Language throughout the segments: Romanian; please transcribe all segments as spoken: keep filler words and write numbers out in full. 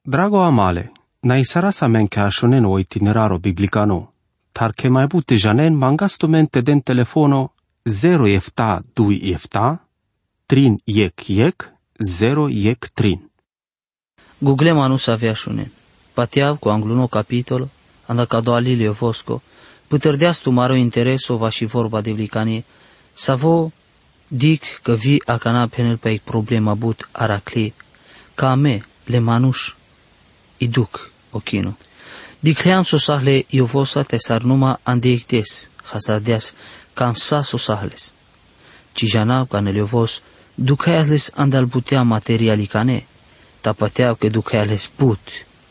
Drago amale, na isara sa men che ashonen o itineraro biblicano, tar che mai bute janen mangasto mente den telefono zero efta dui efta, trin yek yek, zero yek trin. Google manu savea shunen. Patiav cu angluno capitolo, anda cado alilio vosco, puterdeas tu maro intereso va și vorba de vlicanie, savo dic că vi acana penel pe problema but aracli, ca me le manuș iduc ochinu. Dicleam sosahle iovosa te sarnuma andeictes, hasadeas cam sa sosahles. Cijana ca neliovos ducaiales andal butea materialicane, tapateau că ducaiales but.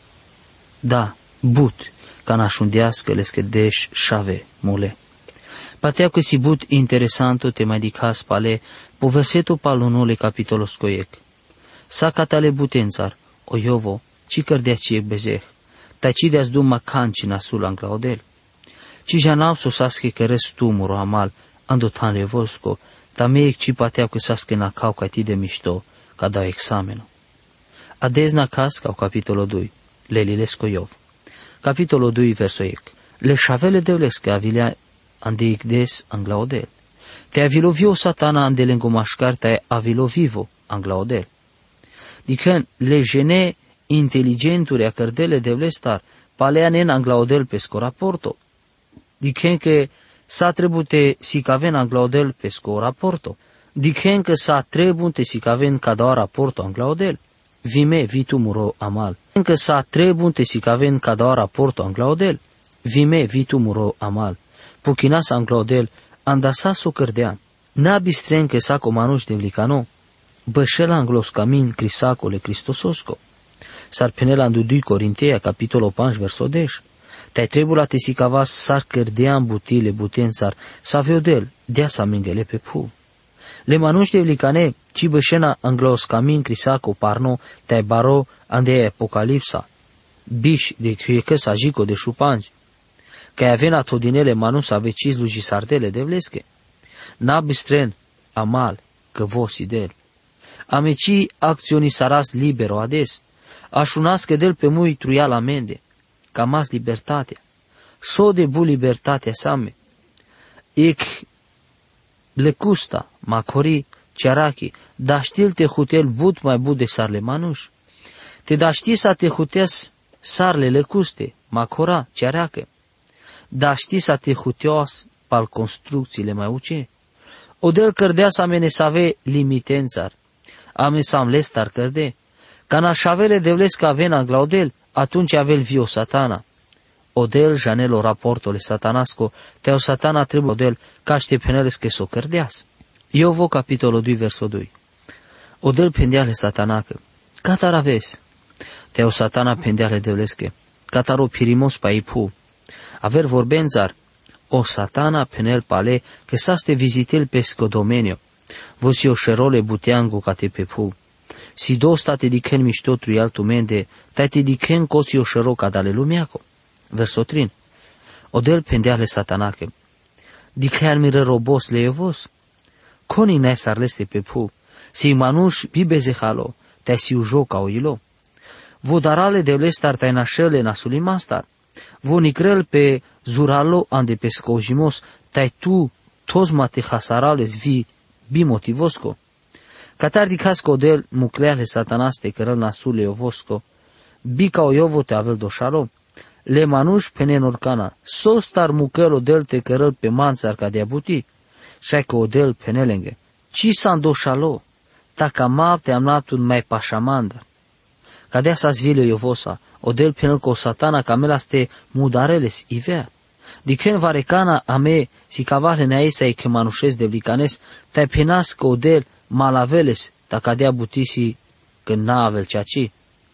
Da, but, ca nașundească les că deș șave mule. Pateau că si but interesanto te mai dicas pale, po versetul palunole capitolos coiec. Sa catale butențar, o iovo, ci cărdea ciec bezeh, ta ci de-ați duma canci nasul anglaudel. Ci janau sosasche că restu muro amal, andotan le vosco, ta meic ci pateau că sasche na cau ca ti de mișto, ca dau examenul. Adez na cas ca capitolul doi, lelilesco iov. Capitolul doi versoiec. Le șavele devlescă avilea andeic des anglaudel. Te avilovio satana andelengo mașcar te avilovivo anglaudel. Dicen le gene inteligenturi a cărdele devlestar paleanen anglaudel pesco raporto. Dicen că sa trebute si caven anglaudel pesco raporto. Dicen că sa trebute si caven cadao raporto anglaudel. Vime vitu muro amal. Încă sa trebunte si caven cadao raporto anglaudel. Vime vitu muro amal. Puchinas anglaudel andasa so cărdean. Nabi stren că sa comanuș de vlicano. Bășel anglos camin crisacole cristososco. Sar penel andu doi Corinteia capitolo cinci verso deș. Te-ai trebula te si cavas sar cărdean butile butențar sa veodel dea sa mingele pe puv. Le manuș de vlicane, ci bășena anglos camin crisaco parno, te baro ande apocalipsa. Biș de cuiecă sa jico de șupanci. Că avena todinele manus avecis lugi sardele de vlesche. Na bistren, amal, că vos idel. Ameci acționi saras libero ades. Așunască del pe mui truial amende. Camas libertatea. So de bu libertatea same. Ec lecusta, macori, cearachi, da știl te hutel but mai bud de sarle manuș. Te da ști sa te huteas sarle lecuste, macora, cearacă. Da ști sa te huteos pal construcțiile mai uce. Odel cărdea sa mene save limitențar. Ame sam lestar cărde. Ca nașavele devlesc aven anglaudel, atunci avel vio satana. Odel janelo raportole satanasco, teo satana trebuie odel caște peneles că s-o cărdeas. Iovo capitolul doi verso doi. Odel pendeale satanacă. Catar aves. Teo satana pendeale devlesche. Cataro pirimos pa ipu. Aver vorbenzar. O satana penel pale că saste vizitel pesco domenio. Vosio șerole buteango ca te pepu. Si dos ta te dichen mișto truial tu mende, ta te dichen cosio șero ca dale lumeaco. Verso trin. Odel pendeale satanache. Dicheal mire robos leevos. Coni ne sarleste pepu. Si manuș bibeze halo, te si ujo ca oilo. Vodarale de lestar ta nașele nasuli mastar. Vonicrel pe zuralo ande pescojimos, tai tu tos mate hasarales vi bimotivosco. Catar dicasco odel mucleale satanaste cărăl nasule ovosco. Bica oiovo te avel doșalo. Le manuș penen orcana. Sostar mucelo del te cărăl pe manțar ca de abuti. Șaică odel penelenge. Ci s-an doșalo. Taca map te am naptun mai pașamandar. Cadea sa-ți vile iovosa. Odel penel co satana camelaste mudareles ivea. Dicen varecana ame si cavale neaisa e că manușez de blicanes, te-ai penas că odel malaveles, ta cadea butisi că n-avel ceaci.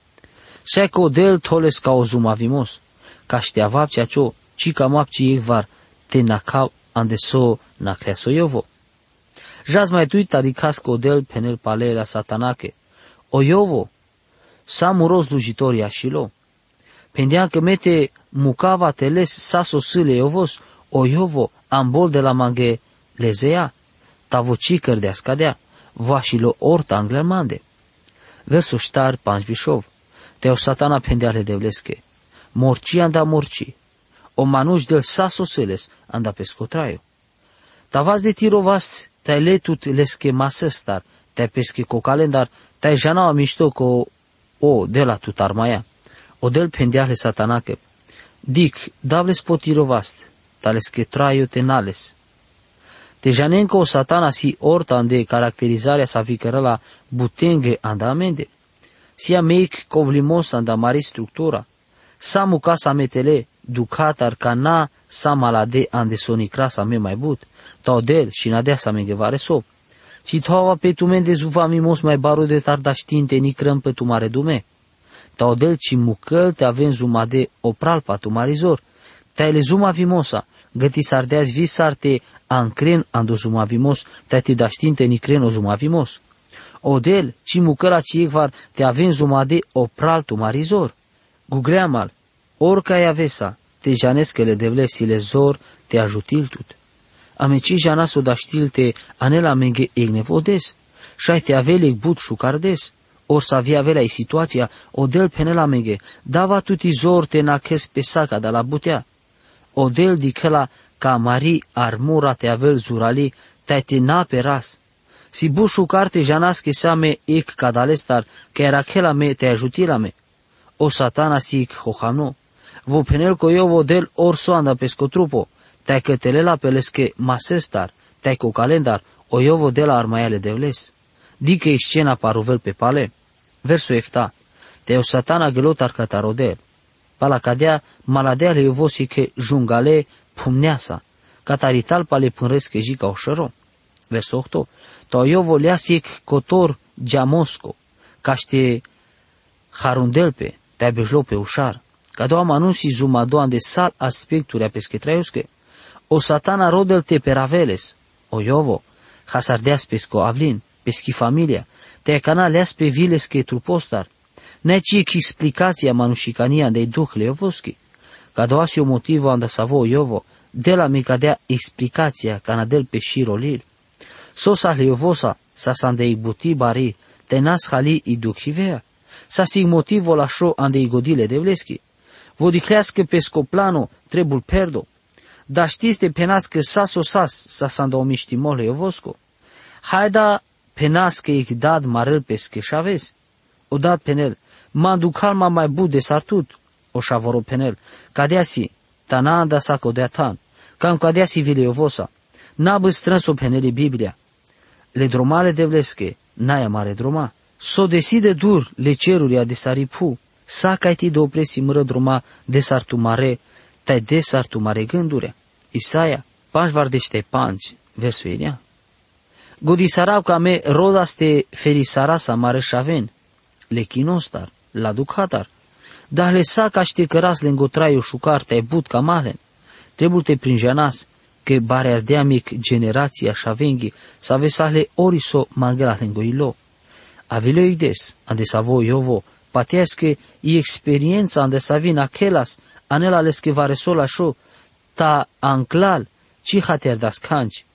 Se că odel toles ca o zumavimos, ca știa vap ceacio, ci ca mapci ei var, te nacau andeso nacleaso iovo. Jaz mai tuit adicas că odel penel palelea satanache. O iovo, sa muros lujitoria shilo. Pendea că mete mucava teles sa sosile iovos, o iovo, ambol de la manghe lezea, tavoci cărdea scadea, vașilo orta anglemande. Versul ștar panș vișov. Teo satana pendeale devleske. Morci anda morci. O manuș del saso seles anda pescotraio. Tavas de tirovast, te letut leske masestar, te pesche co calendar, te jana mișto co o de la tut armaia. O del pendeale satanake. Dic, dables potirovast, taleske traio tenales. Te janenco o satana si orta ande caracterizarea sa vicărăla butenge anda amende. Sia meic covlimos anda mari structura. Sa muca sa metele, ducatar ca na sa malade ande sonicra sa me mai but. Tau del și nadea sa mengevare sop. Ci toava pe tu mende zuva mimos mai baru de tarda știnte ni crăm pe tu mare dume. Tau del ci mucăl te avem zumade opral pa tu marizor. Te le zuma vimosa, găti sardeaz vi sarte ancren ando zuma vimos, te te da știnte ni cren o zuma vimos. Odel, ci mucăla ci ecvar te avem zumade opral tu marizor. Gugleamal, orca e avesa, te janescele devle sile zor, te ajutil tut. Ameci janas o da știlte anela menge egnevodes, șai te avelec but șucardes, or să avea avelea e situația, odel penela menge, dava tuti zor te naches pe saca de la butea. Odel dicela ca mari armura te avel zurali, te te na pe ras. Si bu șucar te janas che seame ec cadalestar, că era chela me te ajutila me. O satana si ec hohano, vo penel co eu odel or soanda pescotrupo, te cătelela pelesche masestar, te cu calendar, o eu vodel armaiale devles. Dică e scena paruvel pe pale. Versul efta, te o satana gelotar catarodel. Pala cadea maladeale evosi che jungale pumneasa, catarital pale pânresche jica oșăro. Versul ocho, to eu voleasic cotor geamosco, caște harundelpe, te bejlo pe ușar, ca doua manusi zumadoan de sal aspecturea peschetraiusche. O satana rodel te peraveles, o iovo, hasardeas pesco avlin, peschi familia, te cana leas pe viles che trupostar, neci explicația manușicania de duh leovoschi, ca doasi o motivo anda savo iovo, de la mica dea explicația canadel pe șirolil. Sosa leovosa, sa sandei buti bari, te nas hali i duhivea, sa sig motivo la șo andei godile de vleschi, vodiclească pescoplano trebul perdo, dar știți de penască sas o sas, sa sanda o miștimole eovosco. Haida penască ec dad marel pesche șaves, o dat penel, mandu calma mai bud de sartut, o șavoro penel, cadeasi, tana anda sa codea tan, cam cadeasi vile eovosa, n-a strâns o penele Biblia. Le dromale de vlesche, n-aia mare droma, s-o deside dur le ceruria de saripu, sa caiti de opresi mără droma de sartu mare, tai de sartu mare gândure. Isaia, paș vardește panci, versul ilia. Godisarau ca me rodaste ferisara sa mare șaven, le chinostar, la ducatar, dar le sa ca ște căras le îngotraiu șucar te-ai but ca malen, trebuie te prinjanas, că bare ardea mic generația șavenghi, să vesale oriso magela lengoilo. Avile igdes, ande savo iovo, patească i experiența ande savin achelas, anela lesche varesola șo, ta anclal, ci hater das canci.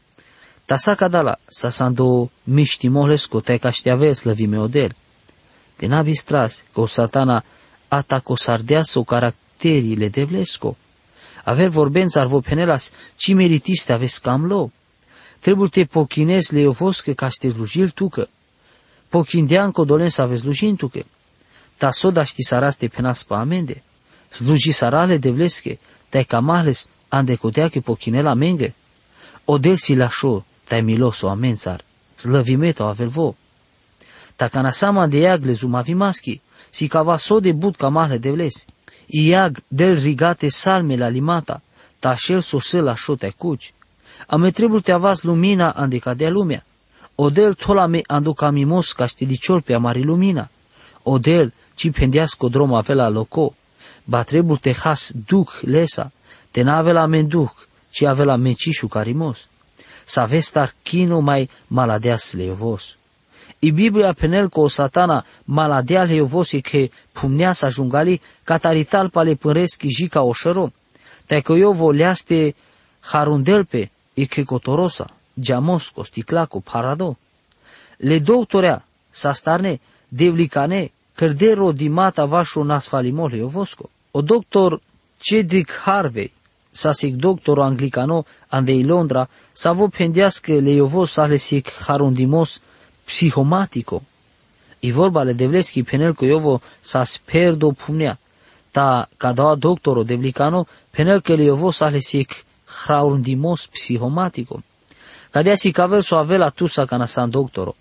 Ta sa cadala, sa sando miștimolesco, te ca știave slăvime odel. De n-abistras, că o satana atacosardeasă o caracteriile de vlesco. Aver vorbența arvo penelas, ci meritiste aveți cam lo. Trebuie te pochinezi le eovoscă ca te slujil tucă. Pochindean codolen să aveți slujin tucă. Ta soda ști saraste penas pa amende. Sluji sarale de vlesche, te camales ande codea că pochinela menge. Odel si lașo, te milos o amențar, slăvimeto avel vo. Ta canasama de iagle zumavimaschi, si cava so de but camale de vles. Iag del rigate salme la limata, ta șel sosel la șo te cuci. Ame trebuie te avas lumina ande cadea lumea. Odel tola me anduca mimos ca ștediciol pe amari lumina. Odel ci pendească drom avea loco. Ba trebuie te has duc lesa, te n-ave la menduc, ci ave la mecișu carimos. Să aveți tar chino mai maladeas leovos. I Biblia penel co satana maladea leovos e că pumnea să ajungali catarital pale pânreschi jica oșăro. Te că eu voleaste harundelpe e că cotorosa, geamosco, sticlaco, parado. Le doutorea, sa starne, devlicane, cărdero dimata vașo nasfalimole iovosco. O doctor Cedric Harvey, sasik doctor anglicano andei Londra, savo pendească le iovos alesic harundimos psihomatico. I vorba le devleski penel ko jovo sas perdo pumnea. Ta kada doktoro devlikano penel ke le jovo salesik harundimos psihomatico. Kadea si kaver so avela tusa kana san doktoro.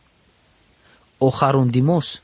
O harundimos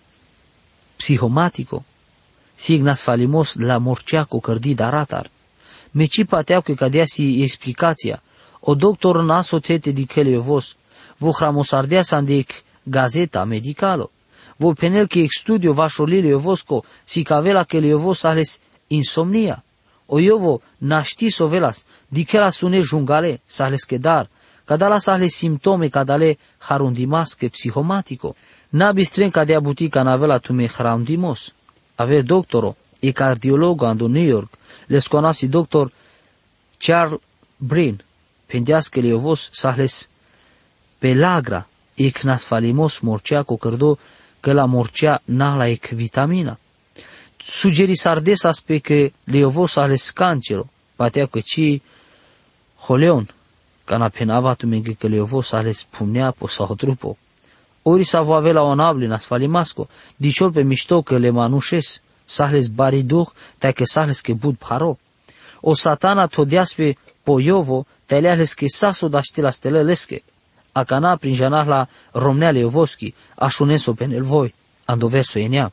psihomatico. Signas falimos la morceaco cărdi daratar. Meci pateau că cadea si explicația. O doctor naso tete di keliovos. Vo hramosardea sandec gazeta medicalo. Vo penel că studio vașolile iovosco si cavela keliovos ales insomnia. O iovo naști sovelas di kela sune jungale sales kedar. Cadala sale simptome cadale harundimasque psihomatico. Nabi stren cadea butica navela tume harundimos. Ave doctoro e cardiologo ando New York. Les conafsi doctor Charles Brin. Pendească liovos sales pelagra e knasfalimos morcea cu cărdo că la morcea na la ec vitamina. Sugeri sardes aspe că liovos sales cancero. Patea că ci holeon. Cana penava tu menge că liovos sales pumnea po sau trupo. Ori sa vo avea la onabli nasfalimasco. Diciol pe mișto că le manușes. Sahles bariduh, tai că sahles că bud paro. O satana todiaspe poiovo, tai leahles că saso da știla stelelesche. A cana prin janah la romneale iovoschi, așuneso pe nelvoi, andoverso enea.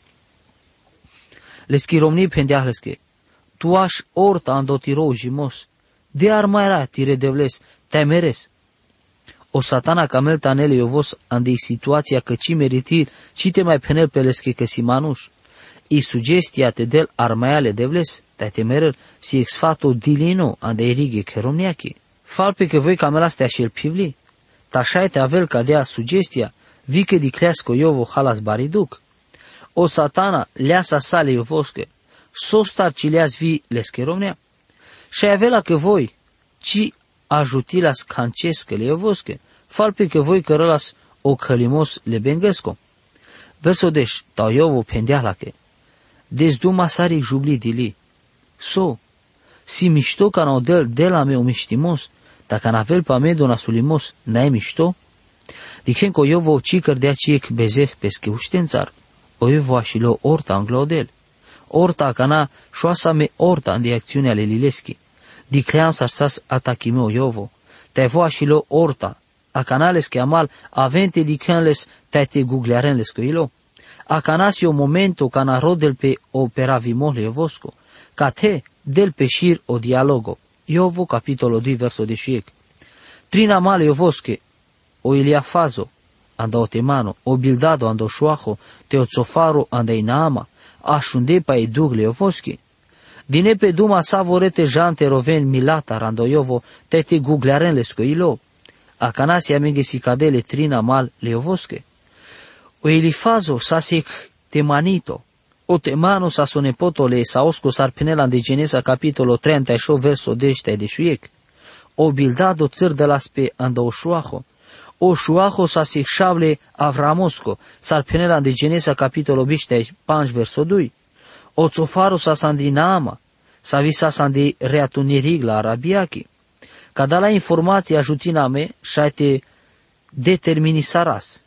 Leschi romni pendeahles că, tu aș orta andotirou jimos, de ar mai ra tire devles, tai meres. O satana camel tanele iovos andei situația că ci meritir, ci te mai penel pe lesche că si manuș. I sugestia te del armaiale devles, te temerel si exfato dilino ande erige che romniachi. Falpe că voi camela stea și el pivli. Tașai te avel ca dea sugestia, vi că dicleasco iovo halas bariduc. O satana leasa sale iovosche, sostar ci leas vi lesche romnea. Și avela că voi, ci ajutilas cancescă le iovosche, falpe că voi cărălas o călimos le bengăsco. Versodeș, tau iovo pendeala că, des duma saric jubli dili. So, si mișto ca n-o del de la meu miștimos, dacă n-avel pa me dona sulimos, n-ai mișto? Dicem că eu vă ci cărdea ciec bezeh pesche uștențar, o eu vă așilo orta anglodel. Orta ca n-a șoasa me orta în acțiunea ale lileschi. Dicleam s-arsas atachime o iovo, te vă așilo orta, a canales che amal avente dicânles te te googlearenles că ilo. A canasio momento cana rodel pe operavimole iovosco, ca te del pe șir o dialogo. Iovo capitolo doi verso deciec. Trina male iovosche, o Iliafazo, anda o temano, o Bildado anda o șoaho, te o tsofaro anda inaama, așunde pa edugle iovoschi. Dine pe duma savorete jante roven milata rando iovo, te te googlearenles că ilo. A canasia menge si cadele trina mal leovosche. O Elifazo sasec temanito, o temano sa sonepoto le saosco sarpinela de Genesa capitolo treizeci și opt verso deci de șuiec. O Bildado țăr de las pe anda o șuaho. O șuaho sasec șable avramosco sarpinela de Genesa capitolo biște cinci verso doi. O tsofaro sa sandinaama, sa visa sandi reatunirig la arabiachi. Cada la informații ajutina me șaite determini saras.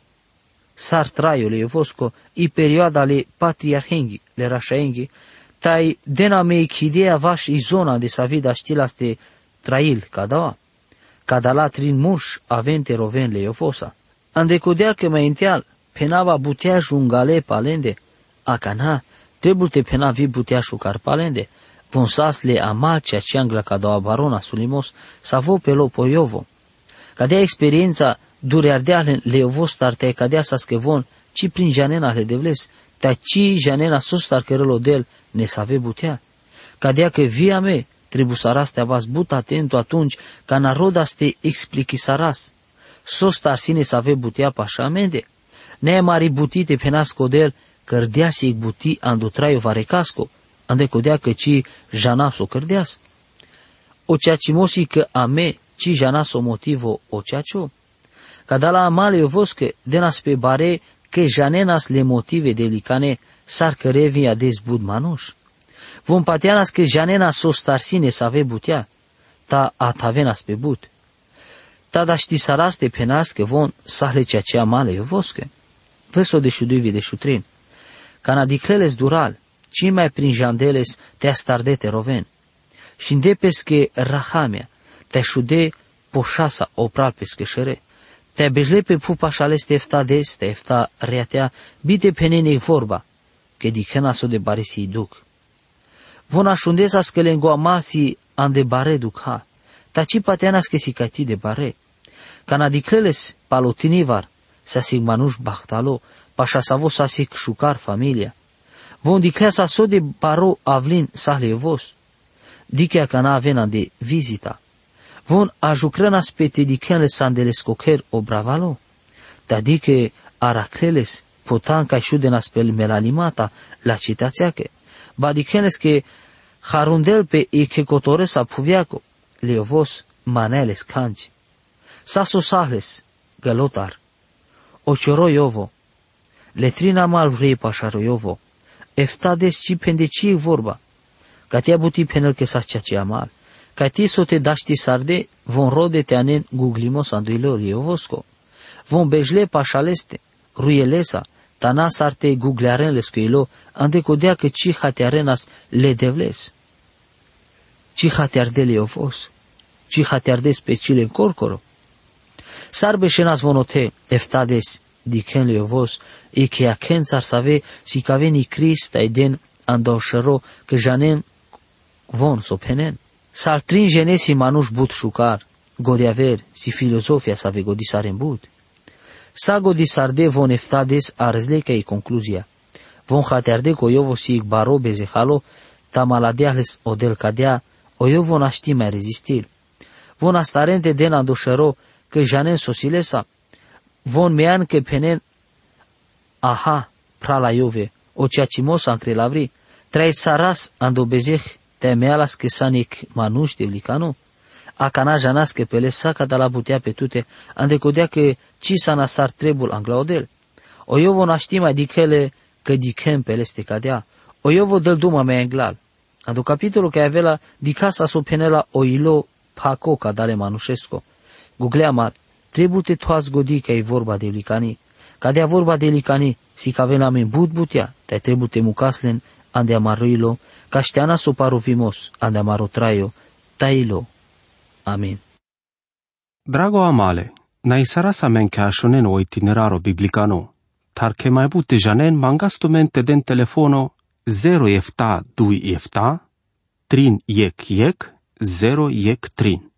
Sar traiul iovosco i perioada le patriarhengi, le rașaenghi, tai dena me idea vaș i zona de sa vida știlaste trail cadaua. Cadala trin muș avente roven le iovosa. Andecodea că mai înteal, penava butea jungale palende, a cana, trebuie te pena vi butea șucar palende, von sas le ama cea ceangla cadaua barona sulimos, sa vo pe lopo iovo. Cadea experiența dureardealen le iovos tar te cadea sa scevon, ci prin janena le devles, ta ci janena sustar cărălo del ne save butea. Cadea că via me, trebuie saras te avas but atentu atunci, ca narodas te explici saras. Sostar sine save butea pașamende. Ne mari butite penasco del, cărdea si buti andu traio varecasco, ande codea că ci janaso cărdeas. O ceacimosi că ame, ci janaso motivo o ceacio. Cadala amale iovosche denas pe bare că janenas le motive delicane sar cărevi ades bud manuș. Vom patianas că janena sos tarsine să ave butea, ta atavenas pe but. Ta da ști saraste penas că von sahle ceea ce amale iovosche. Verso de șudui de șutrin. Cana dicleles dural, ci mai prin jandeles te astardete roven. Și îndepes că rahamea, te șude poșasa opral pe scășere. Te bejle pe pupa șales te efta des, te efta reatea, bide pe nenei vorba, că dicena s-o de bare si duc. Von așundesa scălengoa marții an de bare duc ha, taci pateanas că si cati de bare. Cana dicleles palotinivar, sa sig manuș bahtalo, pașa savo sa sig șucar familia. Von diclea sa so de baro avlin sahle evos, dicea cana avena de vizita. Von ajucrănas pe te dichenle sandeles cocher o bravalo, ta dice aracleles potan ca șudenas pe melanimata la citațeache, ba dichenles că harundel pe e che cotores a puviaco, leovos maneles canci. Saso sahles, gălotar, ocioro iovo, letrina mal vrei pașaro iovo, eftades ci pendeci vorba, ca te abuti penel că sa ceea ce amal, ca ti so te daști sarde, von rode te anen guglimos anduilor iovosco, von bejle pașaleste, ruielesa, tana sarte guglearen lescoilo, ande codea că ci hatearenas le devles. Ci hateardele iovos, ci hateardes pe cile în corcoro. Sarbe șenas vonote, eftades, dicen leovos, e che acen țar save, si caveni Crist aiden andoșero, că janen von sopenen. Saltrin genesi manuș but șucar, godiaver, si filozofia save godisaren but. Sa godisarde von eftades arzleca e concluzia. Von hatearde co iovo si baro bezehalo, ta maladeales odel cadea, o eu von aști mai rezistil. Von astarente den andoșero, că janen sosilesa, von mean că penen, aha, prala iove, o ceacimos ancre lavri, trai saras andobezeh, te mealas că sanic manuș de vlicanu, a cana janas că pele saca da la putea pe tute, andecodea că ci sa nasar trebul anglaodel. O eu von aști mai dicele că dicem peleste cadea, o eu vo dăl duma mea englal. Ando capitolul că avea dicasa so penela o ilo paco cadale manușesco. Guglea mar, trebuie te toați godi că e vorba de licani. Ca de vorba de licani, si că avem la men but butea, te trebuie te mucaslen, ande amarruilo, ca șteana so paruvimos, ande amaro traio, tailo. Amin. Drago amale, na isara sa men că așonen o itineraro biblicano, tar că mai bute janen mangastumente den telefono zero efta dui efta, trin iec iec, zero iec trin.